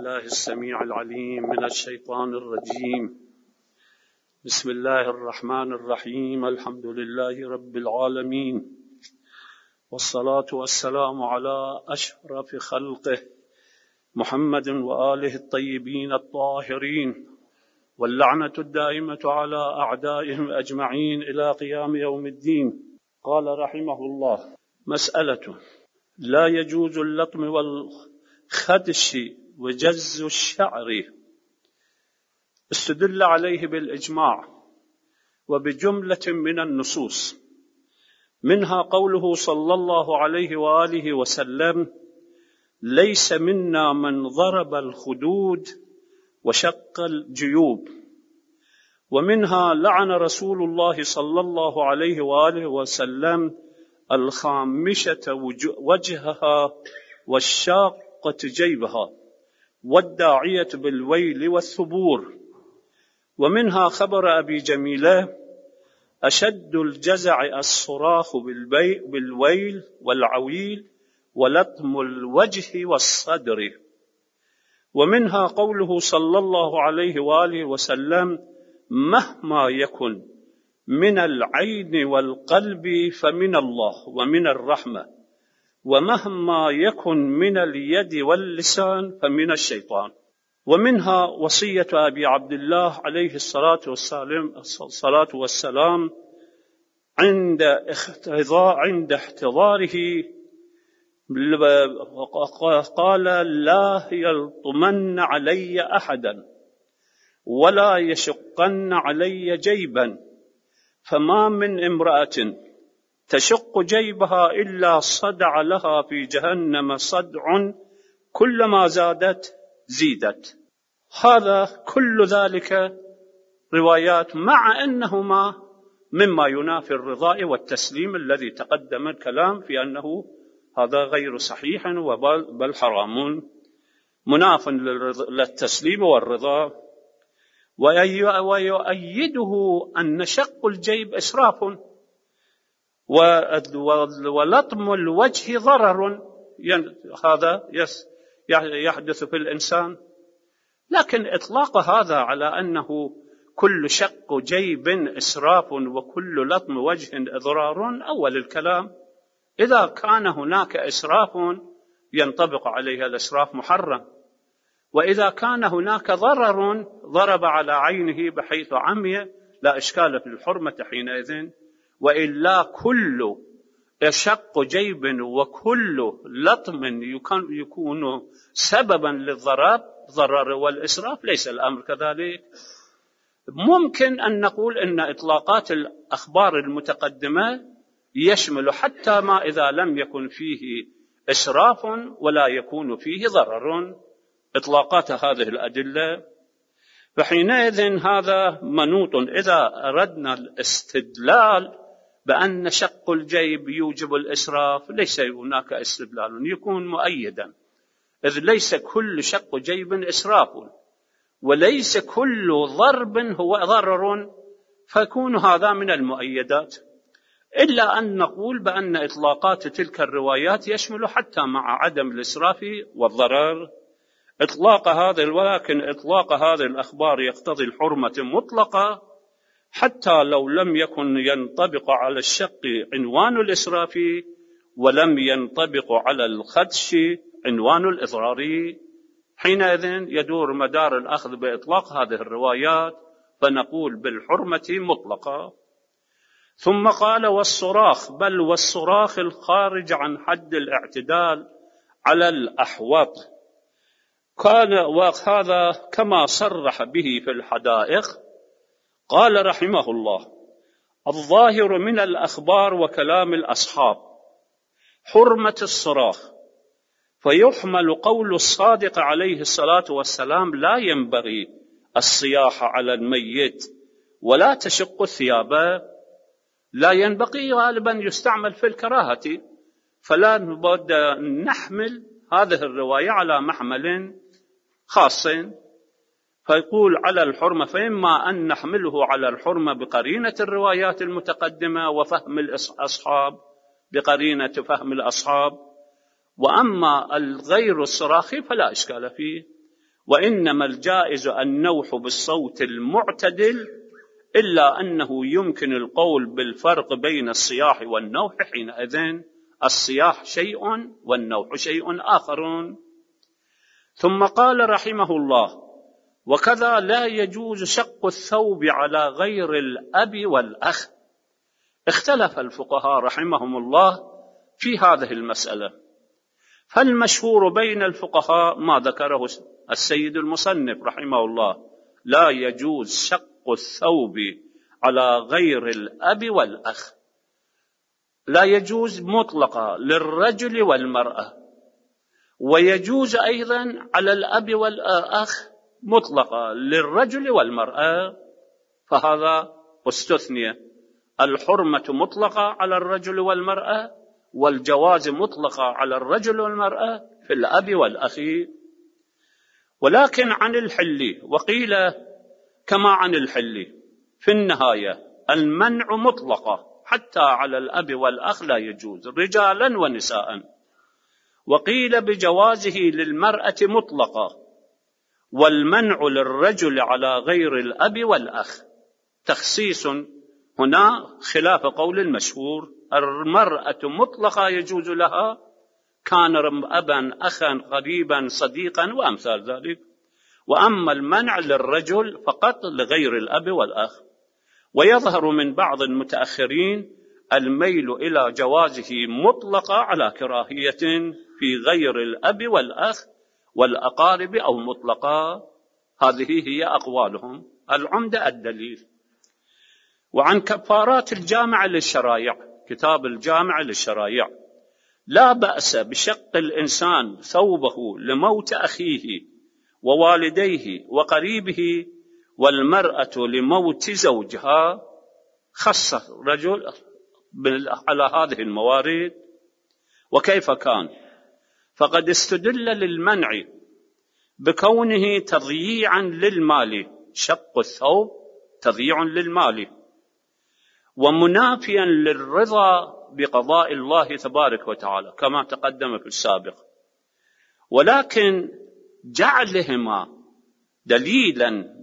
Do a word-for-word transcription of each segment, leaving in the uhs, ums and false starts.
بالله السميع العليم من الشيطان الرجيم. بسم الله الرحمن الرحيم. الحمد لله رب العالمين، والصلاة والسلام على أشرف خلقه محمد وآله الطيبين الطاهرين، واللعنة الدائمة على أعدائهم أجمعين إلى قيام يوم الدين. قال رحمه الله: مسألة: لا يجوز اللطم والخدش وجز الشعر. استدل عليه بالإجماع وبجملة من النصوص، منها قوله صلى الله عليه وآله وسلم: ليس منا من ضرب الخدود وشق الجيوب. ومنها لعن رسول الله صلى الله عليه وآله وسلم الخامشة وجهها والشاقة جيبها والداعية بالويل والثبور. ومنها خبر أبي جميلة: أشد الجزع الصراخ بالويل والعويل ولطم الوجه والصدر. ومنها قوله صلى الله عليه وآله وسلم: مهما يكن من العين والقلب فمن الله ومن الرحمة، ومهما يكن من اليد واللسان فمن الشيطان. ومنها وصية أبي عبد الله عليه الصلاة والسلام, الصلاة والسلام عند عند احتضاره، قال: لا يلطمن علي أحدا ولا يشقن علي جيبا، فما من امرأة تشق جيبها إلا صدع لها في جهنم صدع، كلما زادت زيدت. هذا كل ذلك روايات، مع أنهما مما ينافي الرضاء والتسليم الذي تقدم الكلام في أنه هذا غير صحيح بل حرام مناف للتسليم والرضا. ويؤيده أن شق الجيب إسراف، ولطم الوجه ضرر، هذا يحدث في الإنسان. لكن إطلاق هذا على أنه كل شق جيب إسراف وكل لطم وجه إضرار أول الكلام. إذا كان هناك إسراف ينطبق عليها الإسراف محرم، وإذا كان هناك ضرر ضرب على عينه بحيث عمي لا إشكال في الحرمة حينئذ. وإلا كل شق جيب وكل لطم يكون سببا للضرر ضرر والإسراف، ليس الأمر كذلك. ممكن أن نقول أن إطلاقات الأخبار المتقدمة يشمل حتى ما إذا لم يكن فيه إسراف ولا يكون فيه ضرر، إطلاقات هذه الأدلة. فحينئذ هذا منوط. إذا أردنا الاستدلال بأن شق الجيب يوجب الإسراف، ليس هناك استدلال يكون مؤيدا، إذ ليس كل شق جيب إسراف وليس كل ضرب هو ضرر، فيكون هذا من المؤيدات. إلا أن نقول بأن إطلاقات تلك الروايات يشمل حتى مع عدم الإسراف والضرر إطلاق هذا، ولكن إطلاق هذه الأخبار يقتضي الحرمة مطلقة حتى لو لم يكن ينطبق على الشق عنوان الإسراف ولم ينطبق على الخدش عنوان الإضرار. حينئذ يدور مدار الأخذ بإطلاق هذه الروايات، فنقول بالحرمة مطلقة. ثم قال: والصراخ، بل والصراخ الخارج عن حد الاعتدال على الأحوط. كان وهذا كما صرح به في الحدائق. قال رحمه الله: الظاهر من الأخبار وكلام الأصحاب حرمة الصراخ، فيحمل قول الصادق عليه الصلاة والسلام: لا ينبغي الصياح على الميت ولا تشق الثياب. لا ينبغي غالبا يستعمل في الكراهة، فلا نبد نحمل هذه الرواية على محمل خاص، فيقول على الحرمة. فإما أن نحمله على الحرمة بقرينة الروايات المتقدمة وفهم الأصحاب بقرينة فهم الأصحاب، وأما الغير الصراخي فلا إشكال فيه. وإنما الجائز النوح بالصوت المعتدل، إلا أنه يمكن القول بالفرق بين الصياح والنوح، حينئذ الصياح شيء والنوح شيء آخر. ثم قال رحمه الله: وكذا لا يجوز شق الثوب على غير الأب والأخ. اختلف الفقهاء رحمهم الله في هذه المسألة، فالمشهور بين الفقهاء ما ذكره السيد المصنف رحمه الله: لا يجوز شق الثوب على غير الأب والأخ. لا يجوز مطلقا للرجل والمرأة، ويجوز أيضا على الأب والأخ مطلقا للرجل والمرأة، فهذا استثني. الحرمة مطلقة على الرجل والمرأة، والجواز مطلقة على الرجل والمرأة في الأب والأخ. ولكن عن الحل، وقيل كما عن الحل، في النهاية المنع مطلقة حتى على الأب والأخ لا يجوز رجالا ونساء. وقيل بجوازه للمرأة مطلقة، والمنع للرجل على غير الأب والأخ. تخصيص هنا خلاف قول المشهور: المرأة مطلقة يجوز لها، كان أبا أخا قريبا صديقا وأمثال ذلك. وأما المنع للرجل فقط لغير الأب والأخ. ويظهر من بعض المتأخرين الميل إلى جوازه مطلقة على كراهية في غير الأب والأخ والأقارب أو مطلقة. هذه هي أقوالهم. العمدة الدليل. وعن كفارات الجامع للشرائع، كتاب الجامع للشرائع: لا بأس بشق الإنسان ثوبه لموت أخيه ووالديه وقريبه، والمرأة لموت زوجها. خص الرجل على هذه الموارد. وكيف كان؟ فقد استدل للمنع بكونه تضييعا للمال، شق الثوب تضييع للمال، ومنافيا للرضا بقضاء الله تبارك وتعالى كما تقدم في السابق. ولكن جعلهما دليلا،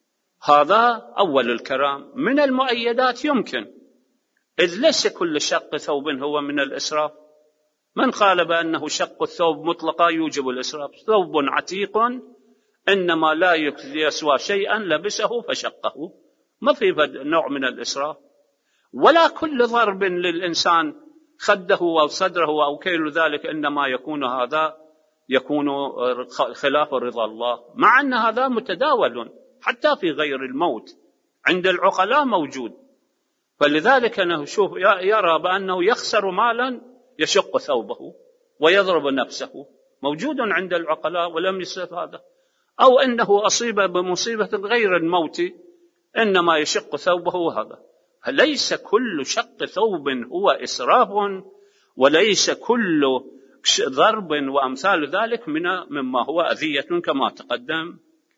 هذا أول الكلام، من المؤيدات يمكن، إذ ليس كل شق ثوب هو من الإسراف. من قال بأنه شق الثوب مطلقا يوجب الإسراف؟ ثوب عتيق إنما لا يسوى شيئا لبسه فشقه، ما في نوع من الإسراف. ولا كل ضرب للإنسان خده أو صدره أو كيل ذلك إنما يكون هذا يكون خلاف رضا الله، مع أن هذا متداول حتى في غير الموت عند العقلاء موجود. فلذلك نشوف يرى بأنه يخسر مالا يشق ثوبه ويضرب نفسه، موجود عند العقلاء ولم يصف هذا. أو أنه أصيب بمصيبة غير الموت إنما يشق ثوبه، وهذا. فليس كل شق ثوب هو إسراف، وليس كل ضرب وأمثال ذلك من مما هو أذية كما تقدم.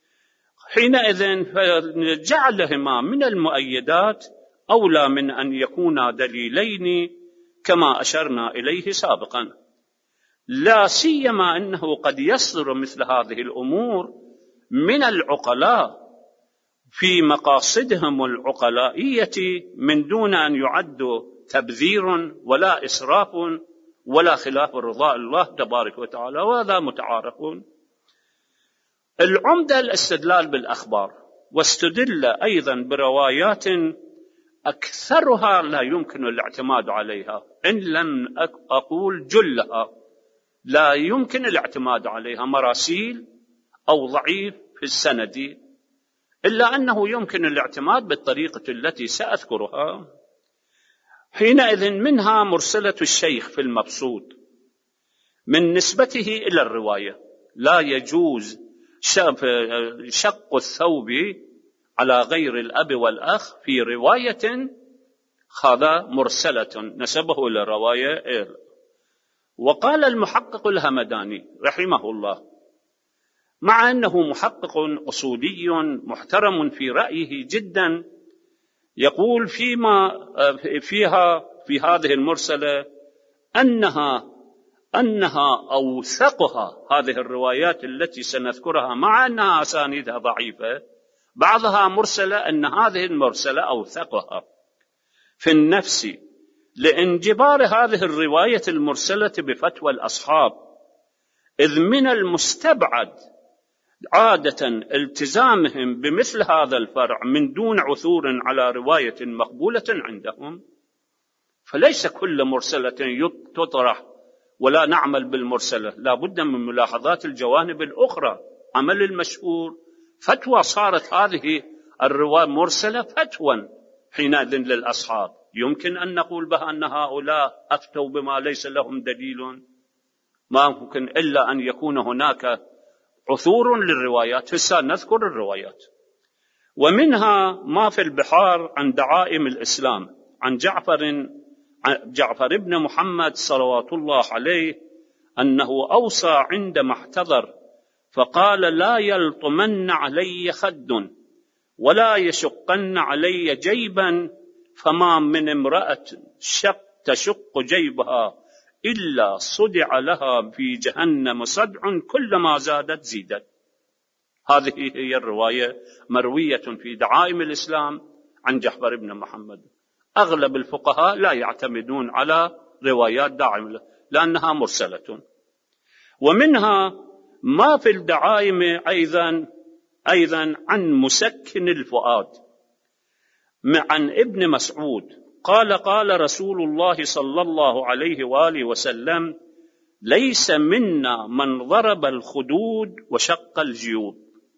حينئذ فجعلهما من المؤيدات أولى من أن يكونا دليلين كما أشرنا إليه سابقا، لا سيما أنه قد يصدر مثل هذه الأمور من العقلاء في مقاصدهم العقلائية من دون أن يعد تبذير ولا إسراف ولا خلاف رضاء الله تبارك وتعالى، وهذا متعارفون. العمدة الاستدلال بالأخبار، واستدل أيضا بروايات أكثرها لا يمكن الاعتماد عليها، إن لم أقول جلها لا يمكن الاعتماد عليها، مراسيل أو ضعيف في السند، إلا أنه يمكن الاعتماد بالطريقة التي سأذكرها. حينئذ منها مرسلة الشيخ في المبسوط من نسبته إلى الرواية: لا يجوز شق الثوب على غير الأب والأخ في رواية، هذا مرسلة نسبه إلى الرواية. وقال المحقق الهمداني رحمه الله، مع أنه محقق أصولي محترم في رأيه جدا، يقول فيما فيها في هذه المرسلة أنها أنها أوثقها هذه الروايات التي سنذكرها مع أنها أسانيدها ضعيفة، بعضها مرسلة، أن هذه المرسلة أوثقها في النفس لانجبار هذه الرواية المرسلة بفتوى الأصحاب، إذ من المستبعد عادة التزامهم بمثل هذا الفرع من دون عثور على رواية مقبولة عندهم. فليس كل مرسلة تطرح ولا نعمل بالمرسلة، لا بد من ملاحظات الجوانب الأخرى. عمل المشهور فتوى، صارت هذه الرواية مرسلة فتوى حينئذ للأصحاب، يمكن أن نقول بها أن هؤلاء أفتوا بما ليس لهم دليل، ما ممكن إلا أن يكون هناك عثور للروايات. هسه نذكر الروايات. ومنها ما في البحار عن دعائم الإسلام عن جعفر جعفر بن محمد صلوات الله عليه أنه أوصى عندما احتضر فقال: لا يلطمن علي خد ولا يشقن علي جيبا، فما من امرأة شق تشق جيبها إلا صدع لها في جهنم صدع كلما زادت زيدت. هذه هي الرواية مروية في دعائم الإسلام عن جعفر بن محمد. أغلب الفقهاء لا يعتمدون على روايات دعائم لأنها مرسلة. ومنها ما في الدعائم أيضا أيضا عن مسكن الفؤاد عن ابن مسعود قال: قال رسول الله صلى الله عليه وآله وسلم: ليس منا من ضرب الخدود وشق الجيوب.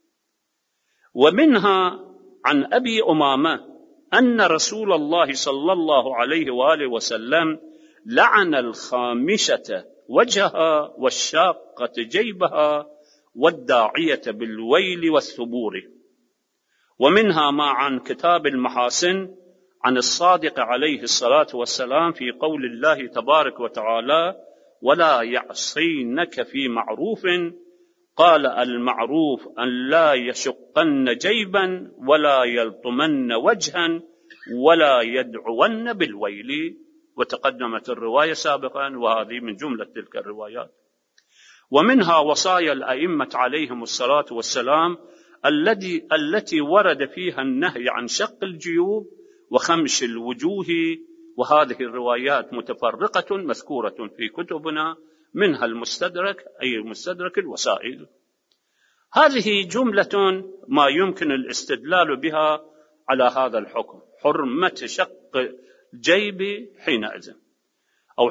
ومنها عن أبي أمامة أن رسول الله صلى الله عليه وآله وسلم لعن الخامشة وجهها والشاقة جيبها والداعية بالويل والثبور. ومنها ما عن كتاب المحاسن عن الصادق عليه الصلاة والسلام في قول الله تبارك وتعالى: ولا يعصينك في معروف، قال: المعروف أن لا يشقن جيبا ولا يلطمن وجها ولا يدعون بالويل. وتقدمت الرواية سابقا، وهذه من جملة تلك الروايات. ومنها وصايا الأئمة عليهم الصلاة والسلام التي التي ورد فيها النهي عن شق الجيوب وخمش الوجوه، وهذه الروايات متفرقة مذكورة في كتبنا، منها المستدرك أي مستدرك الوسائل. هذه جملة ما يمكن الاستدلال بها على هذا الحكم، حرمة شق الجيب حينئذ، أو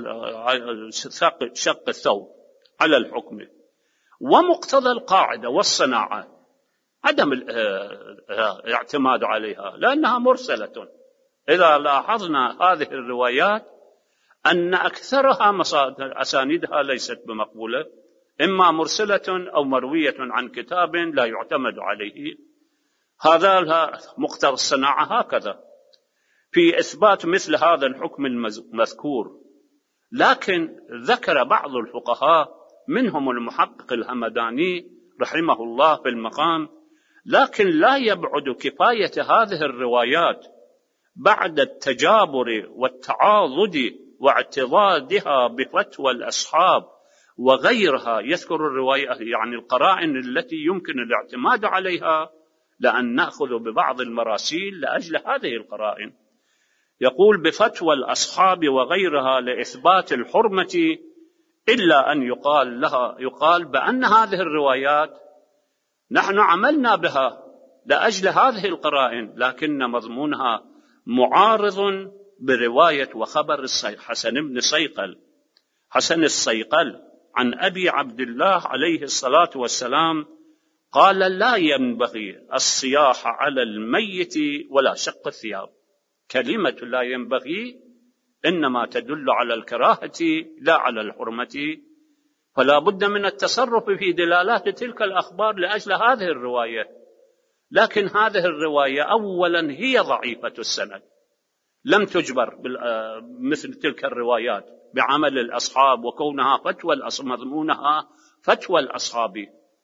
شق الثوب على الحكم. ومقتضى القاعدة والصناعة عدم الاعتماد عليها لأنها مرسلة. إذا لاحظنا هذه الروايات أن أكثرها أسانيدها ليست بمقبولة، إما مرسلة أو مروية عن كتاب لا يعتمد عليه. هذا مقتضى الصناعة هكذا في إثبات مثل هذا الحكم المذكور. لكن ذكر بعض الفقهاء منهم المحقق الهمداني رحمه الله في المقام: لكن لا يبعد كفاية هذه الروايات بعد التجابر والتعاضد واعتضادها بفتوى الأصحاب وغيرها. يذكر الرواية يعني القرائن التي يمكن الاعتماد عليها، لأن نأخذ ببعض المراسيل لأجل هذه القرائن. يقول: بفتوى الأصحاب وغيرها لإثبات الحرمة، إلا أن يقال لها يقال بأن هذه الروايات نحن عملنا بها لأجل هذه القرائن، لكن مضمونها معارض برواية وخبر حسن بن صيقل حسن الصيقل عن أبي عبد الله عليه الصلاة والسلام قال: لا ينبغي الصياح على الميت ولا شق الثياب. كلمة لا ينبغي إنما تدل على الكراهة لا على الحرمة، فلا بد من التصرف في دلالات تلك الأخبار لأجل هذه الرواية. لكن هذه الرواية أولا هي ضعيفة السند، لم تجبر مثل تلك الروايات بعمل الأصحاب وكونها فتوى مضمونها فتوى الأصحاب،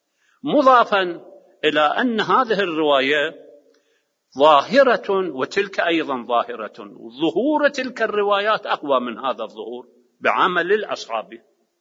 مضافا إلى أن هذه الرواية ظاهرة وتلك أيضا ظاهرة، ظهور تلك الروايات أقوى من هذا الظهور بعمل الأصحاب.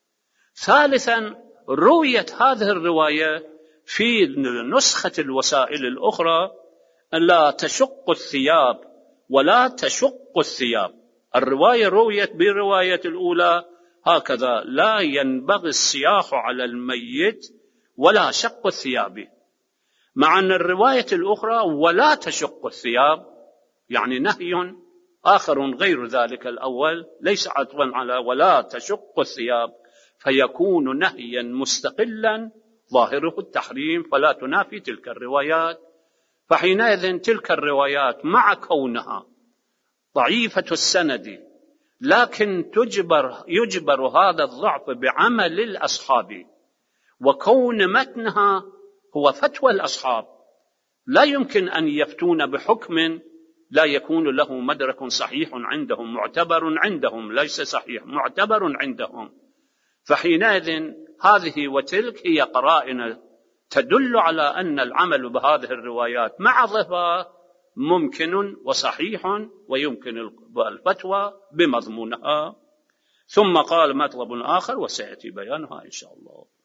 ثالثا، رويت هذه الرواية في نسخة الوسائل الأخرى لا تشق الثياب ولا تشق الثياب. الرواية رويت بالرواية الأولى هكذا: لا ينبغي الصياح على الميت ولا شق الثياب، مع أن الرواية الأخرى ولا تشق الثياب، يعني نهي آخر غير ذلك الأول، ليس عطفا على ولا تشق الثياب، فيكون نهيا مستقلا ظاهره التحريم، فلا تنافي تلك الروايات. فحينئذ تلك الروايات مع كونها ضعيفة السند، لكن تجبر يجبر هذا الضعف بعمل الأصحاب، وكون متنها هو فتوى الأصحاب، لا يمكن أن يفتون بحكم لا يكون له مدرك صحيح عندهم، معتبر عندهم، ليس صحيح، معتبر عندهم. فحينئذ هذه وتلك هي قرائن تدل على أن العمل بهذه الروايات مع ضعفها ممكن وصحيح، ويمكن الفتوى بمضمونها. ثم قال مطلب آخر وسيأتي بيانها إن شاء الله.